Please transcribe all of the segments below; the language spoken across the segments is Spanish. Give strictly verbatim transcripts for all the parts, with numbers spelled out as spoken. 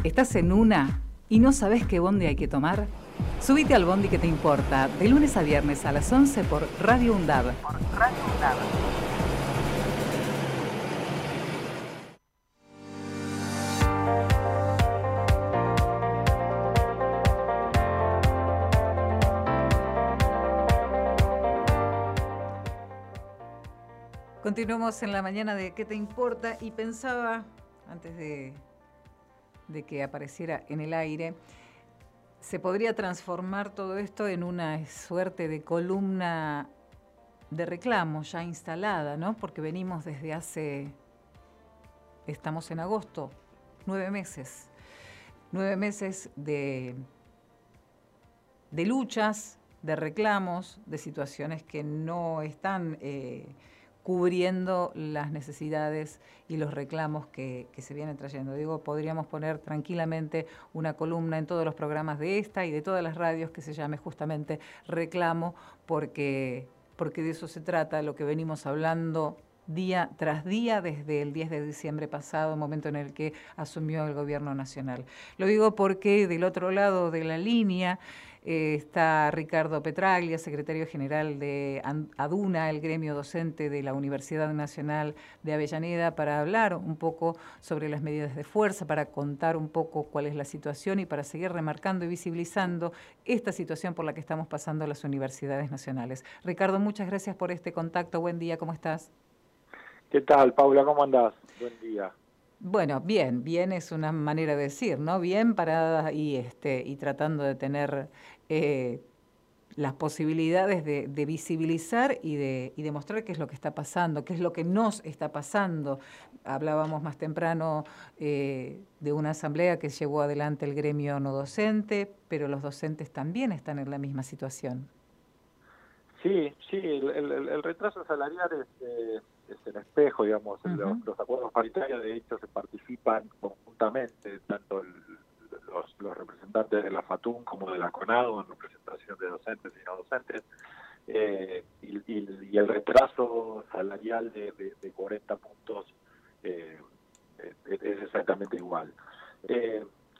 ¿Estás en una y no sabes qué bondi hay que tomar? Subite al bondi que te importa, de lunes a viernes a las once por Radio UNDAB. Por Radio UNDAB. Continuamos en la mañana de ¿Qué te importa? Y pensaba, antes de, de que apareciera en el aire, se podría transformar todo esto en una suerte de columna de reclamo ya instalada, ¿no? Porque venimos desde hace, estamos en agosto, nueve meses, nueve meses de, de luchas, de reclamos, de situaciones que no están eh, cubriendo las necesidades y los reclamos que, que se vienen trayendo. Digo, podríamos poner tranquilamente una columna en todos los programas de esta y de todas las radios que se llame justamente reclamo, porque, porque de eso se trata, lo que venimos hablando día tras día desde el diez de diciembre pasado, momento en el que asumió el gobierno nacional. Lo digo porque del otro lado de la línea eh, está Ricardo Petraglia, secretario general de ADUNA, el gremio docente de la Universidad Nacional de Avellaneda, para hablar un poco sobre las medidas de fuerza, para contar un poco cuál es la situación y para seguir remarcando y visibilizando esta situación por la que estamos pasando las universidades nacionales. Ricardo, muchas gracias por este contacto. Buen día, ¿cómo estás? ¿Qué tal, Paula? ¿Cómo andás? Buen día. Bueno, bien, bien es una manera de decir, ¿no? Bien parada y, este, y tratando de tener eh, las posibilidades de, de visibilizar y de, y de mostrar qué es lo que está pasando, qué es lo que nos está pasando. Hablábamos más temprano eh, de una asamblea que llevó adelante el gremio no docente, pero los docentes también están en la misma situación. Sí, sí, el, el, el retraso salarial es, eh, es el espejo, digamos. Uh-huh. los, los acuerdos paritarios, de hecho, se participan conjuntamente, tanto el, los, los representantes de la FATUN como de la CONADO, en representación de docentes y no docentes, eh, y, y, y el retraso salarial de, de, de cuarenta puntos eh, es, es exactamente igual. Eh,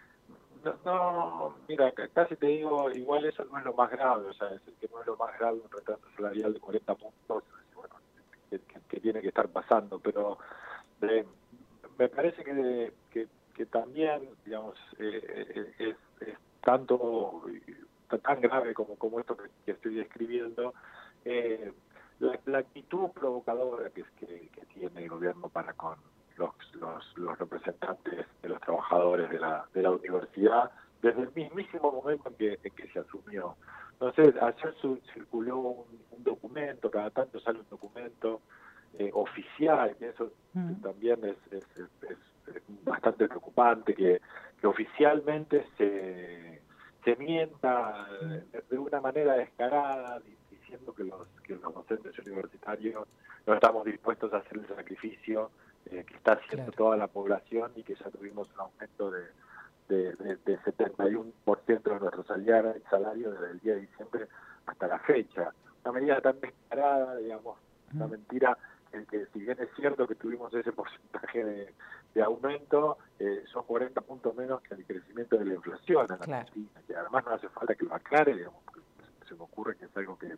No, no, mira, casi te digo, igual eso no es lo más grave, o sea, es el que no es lo más grave un retraso salarial de cuarenta puntos, bueno, que, que, que tiene que estar pasando, pero eh, me parece que, que, que también, digamos, eh, es, es tanto, tan grave como, como esto que, que estoy describiendo, eh, la, la actitud provocadora que, que, que tiene el gobierno para con Los, los, los representantes de los trabajadores de la, de la universidad desde el mismísimo momento en que, en que se asumió. Entonces, ayer su, circuló un, un documento, cada tanto sale un documento eh, oficial, que eso mm. también es, es, es, es, es bastante preocupante, que, que oficialmente se, se mienta de, de una manera descarada, diciendo que los, que los docentes universitarios no estamos dispuestos a hacer el sacrificio Eh, que está haciendo claro. toda la población y que ya tuvimos un aumento de, de, de, de setenta y uno por ciento de nuestro salario, salario desde el día de diciembre hasta la fecha. Una medida tan descarada, digamos, mm. una mentira que, que si bien es cierto que tuvimos ese porcentaje de, de aumento, eh, son cuarenta puntos menos que el crecimiento de la inflación en la claro. Argentina, que además no hace falta que lo aclare, digamos, porque se me ocurre que es algo que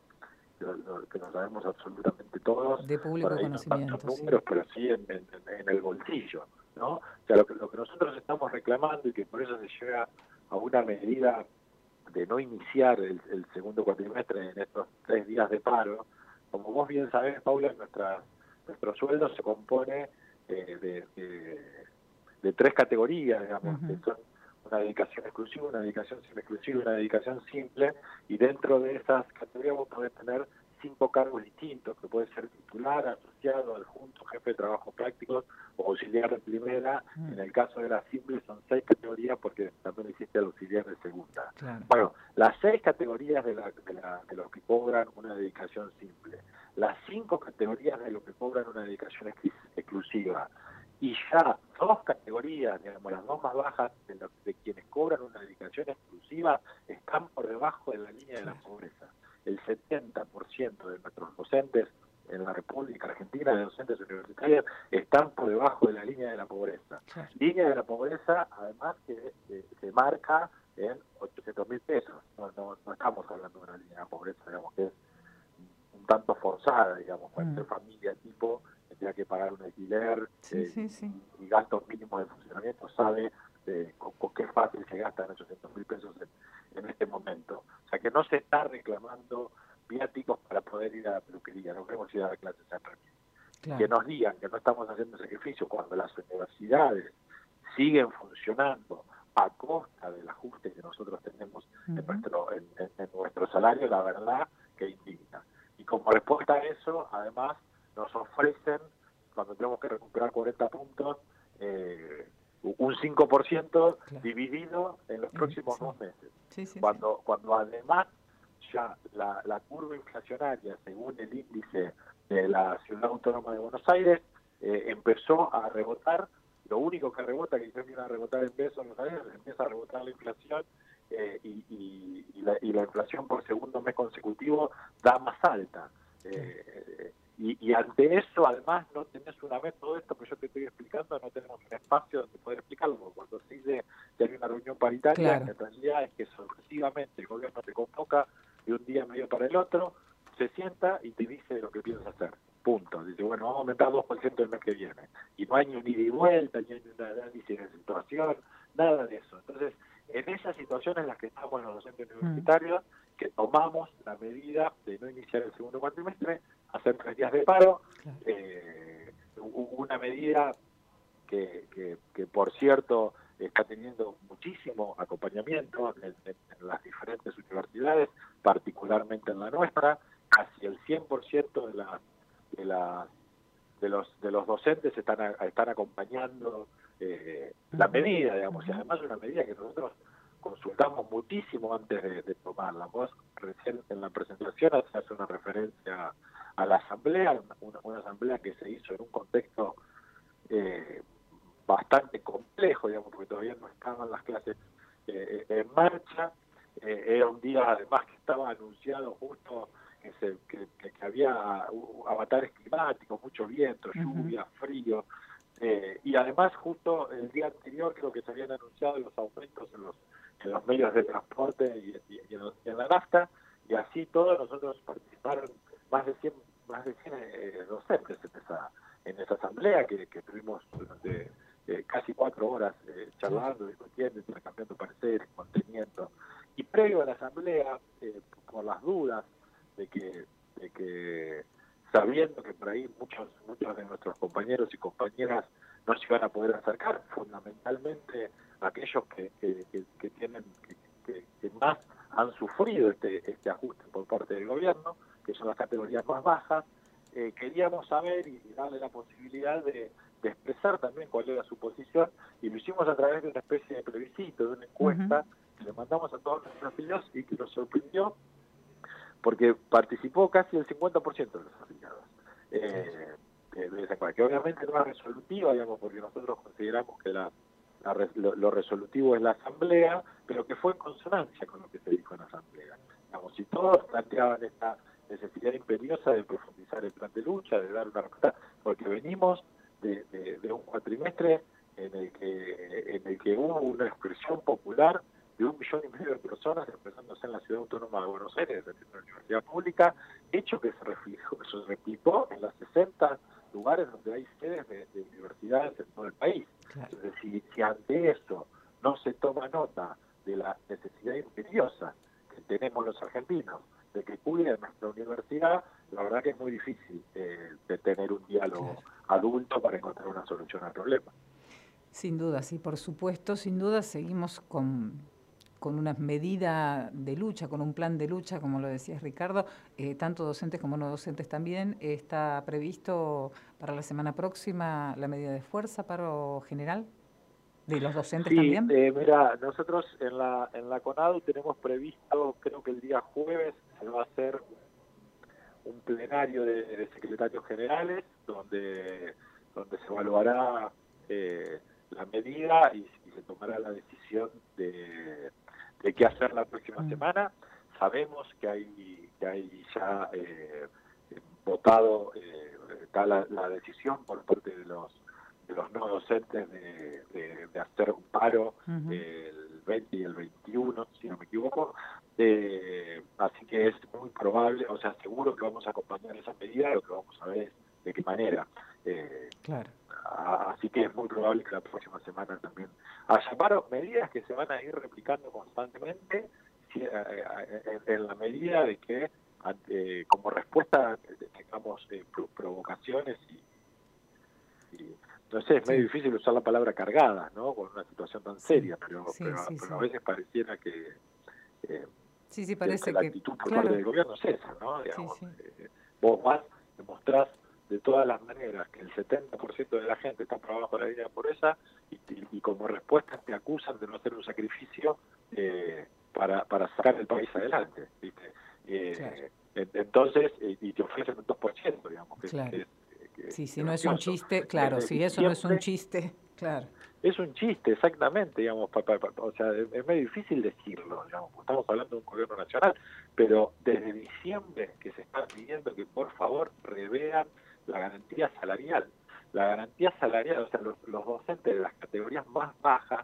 que no sabemos absolutamente todos, de público conocimiento, no números, sí. pero sí en, en, en el bolsillo, ¿no? O sea, lo que, lo que nosotros estamos reclamando y que por eso se llega a una medida de no iniciar el, el segundo cuatrimestre en estos tres días de paro, como vos bien sabés, Paula, nuestra, nuestro sueldo se compone eh, de, de, de tres categorías, digamos, uh-huh. que son una dedicación exclusiva, una dedicación semi-exclusiva y una dedicación simple, y dentro de esas categorías vos podés tener cinco cargos distintos, que puede ser titular, asociado, adjunto, jefe de trabajo práctico o auxiliar de primera. Mm. En el caso de la simple son seis categorías porque también existe el auxiliar de segunda. Claro. Bueno, las seis categorías de, la, de, la, de los que cobran una dedicación simple, las cinco categorías de los que cobran una dedicación ex exclusiva, y ya dos categorías, digamos, las dos más bajas de, los, de quienes cobran una dedicación exclusiva, están por debajo de la línea de la pobreza. El setenta por ciento de nuestros docentes en la República Argentina de docentes universitarios están por debajo de la línea de la pobreza. Claro. Línea de la pobreza, además, que eh, se marca en ochocientos mil pesos. No, no, no estamos hablando de una línea de pobreza, digamos, que es un tanto forzada, digamos, cualquier mm. familia tipo que tenga que pagar un alquiler sí, eh, sí, sí. Y, y gastos mínimos de funcionamiento, sabe eh, con, con qué fácil se gastan ochocientos mil pesos en, en este momento. O sea, que no se está reclamando viáticos para poder ir a la peluquería, no queremos ir a dar clases en realidad. Claro. Que nos digan que no estamos haciendo sacrificio cuando las universidades siguen funcionando a costa del ajuste que nosotros tenemos uh-huh. en, nuestro, en, en, en nuestro salario, la verdad que indigna. Y como respuesta a eso, además, nos ofrecen, cuando tenemos que recuperar cuarenta puntos, eh, un cinco por ciento claro. dividido en los próximos sí. dos meses. Sí, sí, cuando, sí. cuando además ya la, la curva inflacionaria, según el índice de la Ciudad Autónoma de Buenos Aires, eh, empezó a rebotar. Lo único que rebota, que se empieza a rebotar en pesos, ¿no sabes? Empieza a rebotar la inflación eh, y, y, y, la, y la inflación por segundo mes consecutivo da más alta. Eh, y, y ante eso, además, no tenés una vez todo esto que yo te estoy explicando, no tenemos un espacio donde poder explicarlo. Cuando se dice que hay una reunión paritaria, claro. en realidad es que sorpresivamente el gobierno te convoca de un día medio para el otro, se sienta y te dice lo que piensas hacer. Punto. Dice, bueno, vamos a aumentar dos por ciento el mes que viene. Y no hay ni un ida y vuelta, ni hay un análisis de situación, nada de eso. Entonces, en esas situaciones en las que estamos los docentes universitarios, mm. que tomamos la medida de no iniciar el segundo cuatrimestre, hacer tres días de paro, claro. eh, una medida que, que, que, por cierto, está teniendo muchísimo acompañamiento en, en, en las diferentes universidades, particularmente en la nuestra. Casi el cien por ciento de la de la de los de los docentes están a, están acompañando eh, la medida, digamos, y además es una medida que nosotros consultamos muchísimo antes de, de tomarla. Vos recién en la presentación hace una referencia a la asamblea, una, una asamblea que se hizo en un contexto eh, bastante complejo, digamos, porque todavía no estaban las clases eh, en marcha. Eh, era un día además que estaba anunciado justo que, se, que, que había avatares climáticos, mucho viento, lluvia, uh-huh. frío, eh, y además justo el día anterior creo que se habían anunciado los aumentos en los, en los medios de transporte y, y, y, en, y en la nafta, y así todos nosotros participaron más de cien, más de cien eh, docentes en esa, en esa asamblea que, que tuvimos durante eh, casi cuatro horas eh, charlando, discutiendo, intercambiando pareceres, conteniendo. Y previo a la asamblea, eh, por las dudas de que, de que sabiendo que por ahí muchos muchos de nuestros compañeros y compañeras no se iban a poder acercar, fundamentalmente aquellos que, que, que, que tienen que, que, que más han sufrido este, este ajuste por parte del gobierno, que son las categorías más bajas, eh, queríamos saber y darle la posibilidad de, de expresar también cuál era su posición, y lo hicimos a través de una especie de plebiscito, de una encuesta, uh-huh. que le mandamos a todos nuestros afiliados y que nos sorprendió porque participó casi el cincuenta por ciento de los afiliados. Eh, de esa cosa, que obviamente no es resolutiva, digamos, porque nosotros consideramos que la, la lo, lo resolutivo es la asamblea, pero que fue en consonancia con lo que se dijo en la asamblea. Digamos, si todos planteaban esta necesidad imperiosa de profundizar el plan de lucha, de dar una respuesta, porque venimos de, de, de un cuatrimestre en el que en el que hubo una expresión popular de un millón y medio de personas expresándose en la Ciudad Autónoma de Buenos Aires, en una universidad pública, hecho que se reflejó, se replicó en las sesenta lugares donde hay sedes de, de universidades en todo el país. Claro. Entonces, si, si ante eso no se toma nota de la necesidad imperiosa que tenemos los argentinos de que cuiden nuestra universidad, la verdad que es muy difícil eh, de tener un diálogo claro. adulto para encontrar una solución al problema. Sin duda, sí, por supuesto, sin duda seguimos con, con una medida de lucha, con un plan de lucha, como lo decías Ricardo, eh, tanto docentes como no docentes también. ¿Está previsto para la semana próxima la medida de fuerza, paro general, de los docentes sí, también? Sí, eh, mira, nosotros en la, en la CONADU tenemos previsto, creo que el día jueves se va a hacer un plenario de, de secretarios generales, donde, donde se evaluará eh, la medida y, y se tomará la decisión de, de qué hacer la próxima mm. semana. Sabemos que hay, que hay ya eh, votado, eh, está la, la decisión por parte de los de los no docentes de, de, de hacer un paro uh-huh. el veinte y el veintiuno, si no me equivoco. Eh, así que es muy probable, o sea, seguro que vamos a acompañar esa medida, lo que vamos a ver es de qué manera. Eh, claro. a, así que es muy probable que la próxima semana también haya paro, medidas que se van a ir replicando constantemente, si, eh, en, en la medida de que eh, como respuesta tengamos eh, provocaciones y, y no sé, es medio sí. difícil usar la palabra cargada, ¿no? Con una situación tan seria, sí, pero, sí, pero, sí, pero sí. a veces pareciera que, eh, sí, sí, parece que la que, actitud por claro. parte del gobierno es esa, ¿no? Digamos, sí, sí. Eh, vos vas, demostrás de todas las maneras que el setenta por ciento de la gente está por abajo de la línea de pobreza y, y, y como respuesta te acusan de no hacer un sacrificio eh, para, para sacar el país adelante, ¿viste? Eh, claro. Entonces, y te ofrecen un dos por ciento, digamos, que, claro. que es Que sí, si no es un chiste, claro, si sí, eso no es un chiste, claro. Es un chiste, exactamente, digamos, pa, pa, pa, o sea, es, es medio difícil decirlo, digamos, estamos hablando de un gobierno nacional, pero desde diciembre que se está pidiendo que por favor revean la garantía salarial. La garantía salarial, o sea, los, los docentes de las categorías más bajas,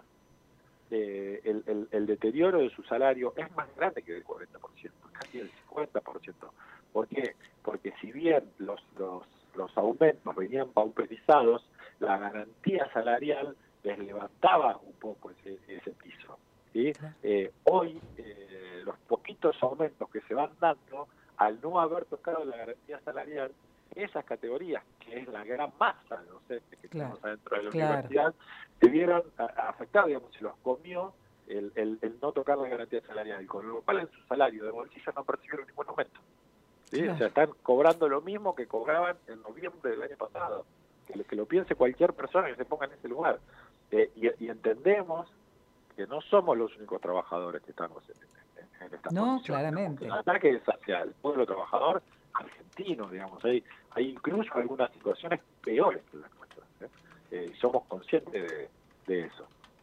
eh, el, el, el deterioro de su salario es más grande que del cuarenta por ciento, casi el cincuenta por ciento. ¿Por qué? Porque si bien los, los los aumentos venían pauperizados, la garantía salarial les levantaba un poco ese, ese piso. ¿sí? Eh, hoy, eh, los poquitos aumentos que se van dando, al no haber tocado la garantía salarial, esas categorías, que es la gran masa de docentes que claro. tenemos adentro de la claro. universidad, se vieron afectados, digamos, se los comió el, el, el no tocar la garantía salarial, con lo cual en su salario de bolsillo no percibieron ningún aumento. ¿Sí? Claro. O sea, están cobrando lo mismo que cobraban en noviembre del año pasado. Que lo, que lo piense cualquier persona que se ponga en ese lugar. Eh, y, y entendemos que no somos los únicos trabajadores que estamos en, en, en esta No, condición. claramente. El ataque es hacia el pueblo trabajador argentino, digamos. Hay, hay incluso algunas situaciones peores que las nuestras. ¿eh? Eh, y somos conscientes de, de eso.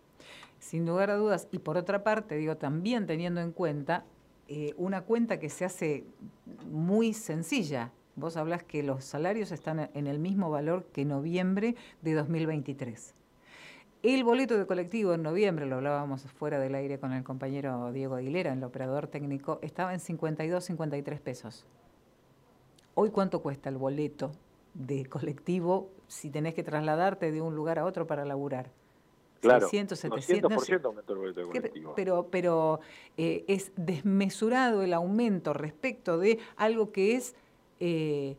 Sin lugar a dudas. Y por otra parte, digo, también teniendo en cuenta Eh, una cuenta que se hace muy sencilla. Vos hablás que los salarios están en el mismo valor que noviembre de dos mil veintitrés. El boleto de colectivo en noviembre, lo hablábamos fuera del aire con el compañero Diego Aguilera, el operador técnico, estaba en cincuenta y dos, cincuenta y tres pesos. Hoy, ¿cuánto cuesta el boleto de colectivo si tenés que trasladarte de un lugar a otro para laburar? Claro, seiscientos, setecientos, doscientos por ciento aumentó el boleto de colectivo. Pero, pero eh, es desmesurado el aumento respecto de algo que es eh,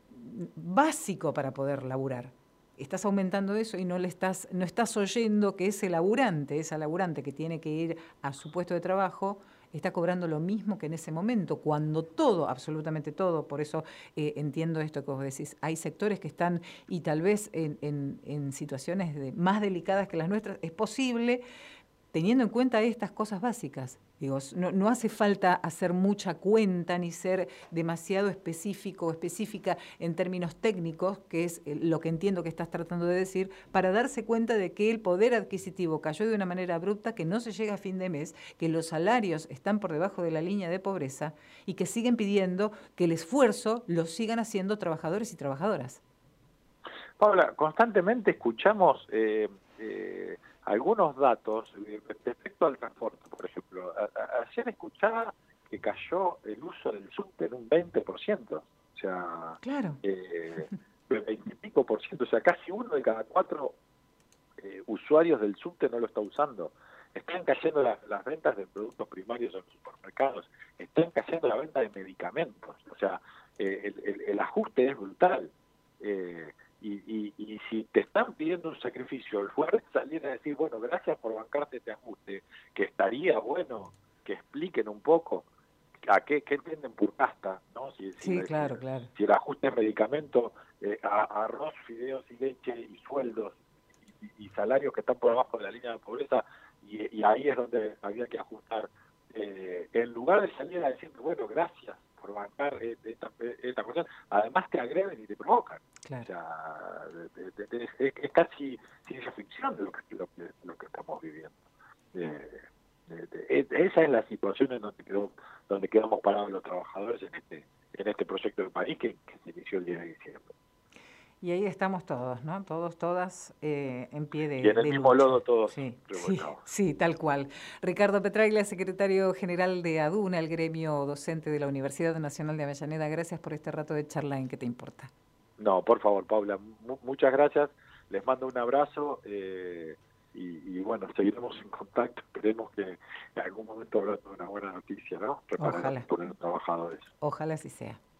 básico para poder laburar. Estás aumentando eso y no le estás, no estás oyendo que ese laburante, esa laburante que tiene que ir a su puesto de trabajo, está cobrando lo mismo que en ese momento, cuando todo, absolutamente todo, por eso eh, entiendo esto que vos decís, hay sectores que están, y tal vez en, en, en situaciones de, más delicadas que las nuestras, es posible, teniendo en cuenta estas cosas básicas. Digo, no, no hace falta hacer mucha cuenta ni ser demasiado específico o específica en términos técnicos, que es lo que entiendo que estás tratando de decir, para darse cuenta de que el poder adquisitivo cayó de una manera abrupta, que no se llega a fin de mes, que los salarios están por debajo de la línea de pobreza y que siguen pidiendo que el esfuerzo lo sigan haciendo trabajadores y trabajadoras. Paula, constantemente escuchamos eh, eh, algunos datos respecto al transporte, por ejemplo. A, a, ayer escuchaba que cayó el uso del subte en un veinte por ciento. O sea, claro. eh, veinte y pico por ciento. O sea, casi uno de cada cuatro eh, usuarios del subte no lo está usando. Están cayendo la, las ventas de productos primarios en los supermercados. Están cayendo la venta de medicamentos. O sea, eh, el, el, el ajuste es brutal. Eh, Y, y, y si te están pidiendo un sacrificio, el lugar de salir a decir, bueno, gracias por bancarte este ajuste, que estaría bueno que expliquen un poco a qué, qué entienden por casta, ¿no? Si, si, sí, claro, si, claro. si el ajuste es medicamento, eh, a, arroz, fideos y leche y sueldos y, y salarios que están por abajo de la línea de pobreza, y, y ahí es donde había que ajustar. Eh, en lugar de salir a decir, bueno, gracias por bancar esta, esta cuestión, además te agreden y te provocan. Claro. O sea, de, de, de, es, es casi ciencia ficción lo que, lo que, lo que estamos viviendo. Eh, eh, esa es la situación en donde quedó, donde quedamos parados los trabajadores en este en este proyecto del país que, que se inició el diez de diciembre. Y ahí estamos todos, ¿no? Todos, todas eh, en pie de, Y en el de mismo lucha. lodo todos Sí, sí, revolcados. sí, tal cual. Ricardo Petraglia, secretario general de ADUNA, el gremio docente de la Universidad Nacional de Avellaneda, gracias por este rato de charla en ¿Qué te importa? No, por favor, Paula, mu muchas gracias. Les mando un abrazo eh, y, y bueno, seguiremos en contacto. Esperemos que en algún momento habrá una buena noticia, ¿no? Preparada Ojalá. por los trabajadores. Ojalá así sea.